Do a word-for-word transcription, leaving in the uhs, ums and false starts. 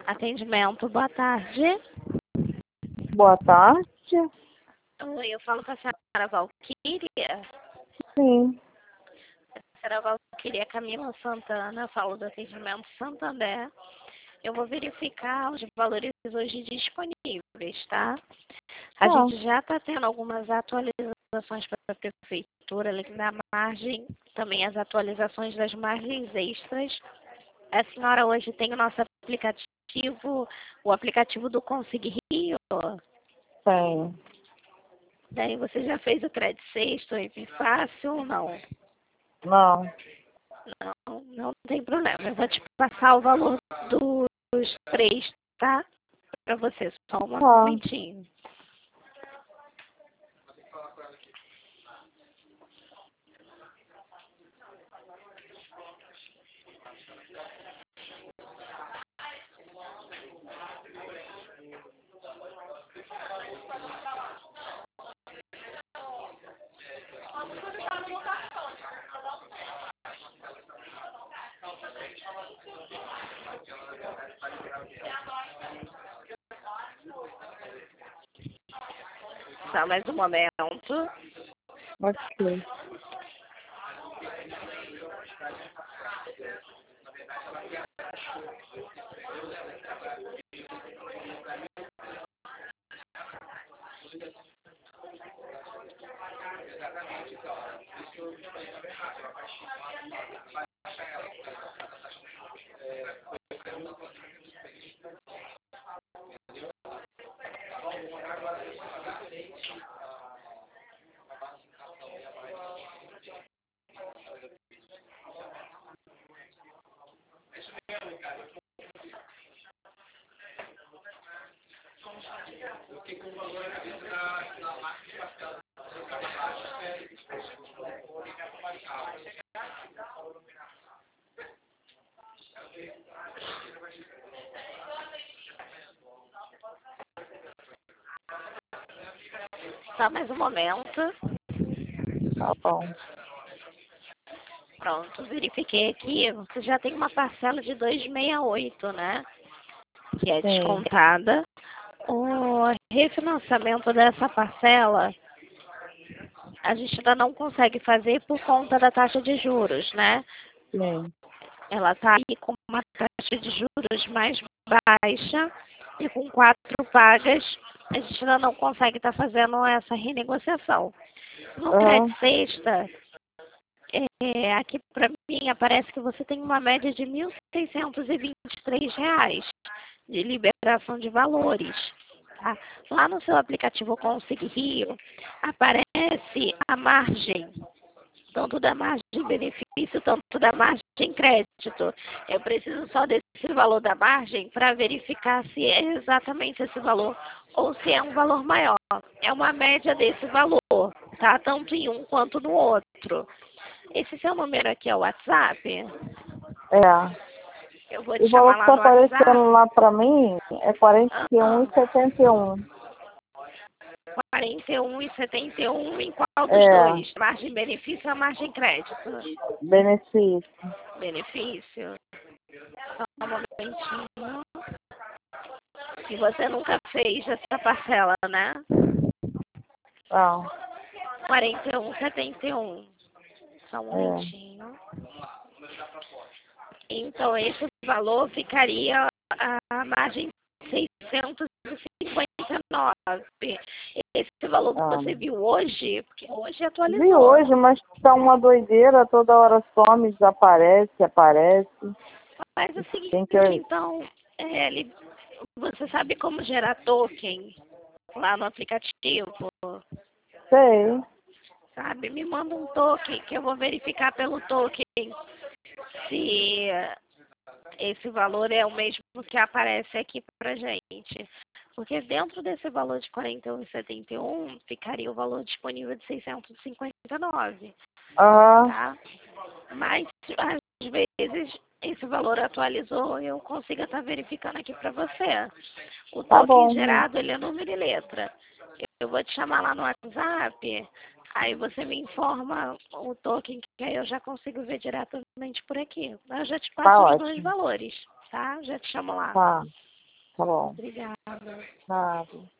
Atendimento, boa tarde. Boa tarde. Oi, eu falo com a senhora Valquíria. Sim. A senhora Valquíria Camila Santana, eu falo do atendimento Santander. Eu vou verificar os valores hoje disponíveis, tá? A Ah. gente já está tendo algumas atualizações para a prefeitura ali na margem, também as atualizações das margens extras. A senhora hoje tem o nosso aplicativo, o aplicativo do Consig Rio. Tem. Daí você já fez o crédito sexto, é fácil ou não? Não. Não, não tem problema. Eu vou te passar o valor dos três, tá? Para você, só um Ah. momentinho. Só mais um momento. Ok. Só mais um momento. Tá bom. Pronto, verifiquei aqui. Você já tem uma parcela de duzentos e sessenta e oito, né? Que é Sim. descontada. O refinanciamento dessa parcela, a gente ainda não consegue fazer por conta da taxa de juros, né? Sim. Ela está aí com uma taxa de juros mais baixa e com quatro pagas, a gente ainda não consegue estar fazendo essa renegociação. No Ah. crédito sexta, é, aqui para mim aparece que você tem uma média de mil seiscentos e vinte e três reais de liberação de valores. Tá? Lá no seu aplicativo Consig Rio, aparece a margem, tanto da margem benefício, tanto da margem crédito. Eu preciso só desse valor da margem para verificar se é exatamente esse valor ou se é um valor maior. É uma média desse valor, tá? Tanto em um quanto no outro. Esse seu número aqui é o WhatsApp? É. Eu vou O te valor chamar que lá tá no WhatsApp. aparecendo lá pra mim é quarenta e um Ah, e setenta e um. quarenta e um e setenta e um em qual dos É. dois? Margem benefício ou margem crédito? Benefício. Benefício. Só um momentinho. E você nunca fez essa parcela, né? Não. quarenta e um, setenta e um. Só um É. momentinho. Então, esse valor ficaria a margem seiscentos e cinquenta e nove. Esse valor que Ah. você viu hoje, porque hoje atualizou. Vi hoje, mas tá uma doideira, toda hora some, desaparece, aparece. Mas é o seguinte, Tem que... então, é, ele, você sabe como gerar token lá no aplicativo? Sei. Sabe? Me manda um token que eu vou verificar pelo token se esse valor é o mesmo que aparece aqui pra gente. Porque dentro desse valor de quarenta e um e setenta e um ficaria o valor disponível de seiscentos e cinquenta e nove. Aham. Tá? Mas às vezes esse valor atualizou e eu consigo estar verificando aqui para você. O Tá token bom. gerado ele é número e letra. Eu vou te chamar lá no WhatsApp, aí você me informa o token que aí eu já consigo ver diretamente por aqui. Eu já te Tá passo os dois ótimo. valores, tá? Já te chamo lá. Tá. Tá bom. Obrigada. Nada.